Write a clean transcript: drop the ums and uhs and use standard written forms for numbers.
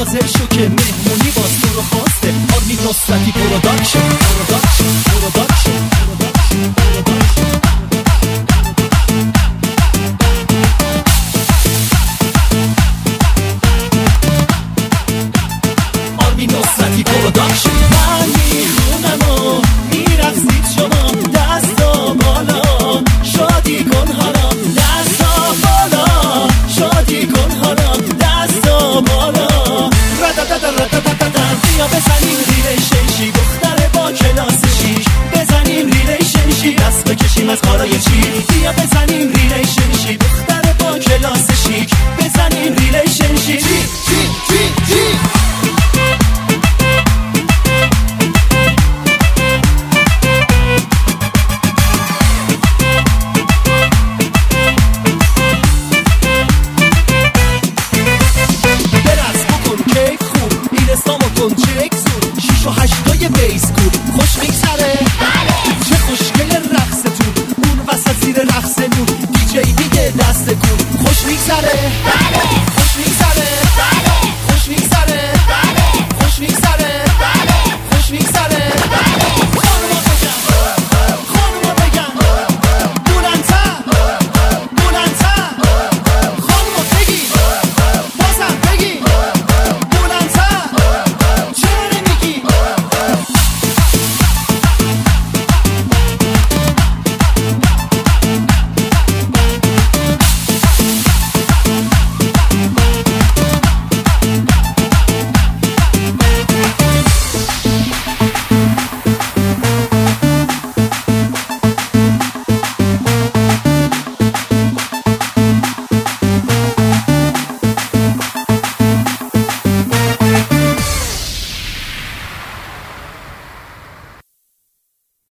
حاضر شو که مهمونی باز تو رو خواسته. آرمین نصرتی پروداکشن آرمین نصرتی پروداکشن. من میخونم و میرقصید شما دستا بالا شادی کن حالا دستا بالا شادی کن حالا دستا بالا بیا بزنیم ریلیشنشی دختر با کلاس 6 بزنیم ریلیشنشی دست بکشیم از کارای چی. بیا بزنیم ریلیشنشی دختر با کلاس 6 بزنیم ریلیشنشی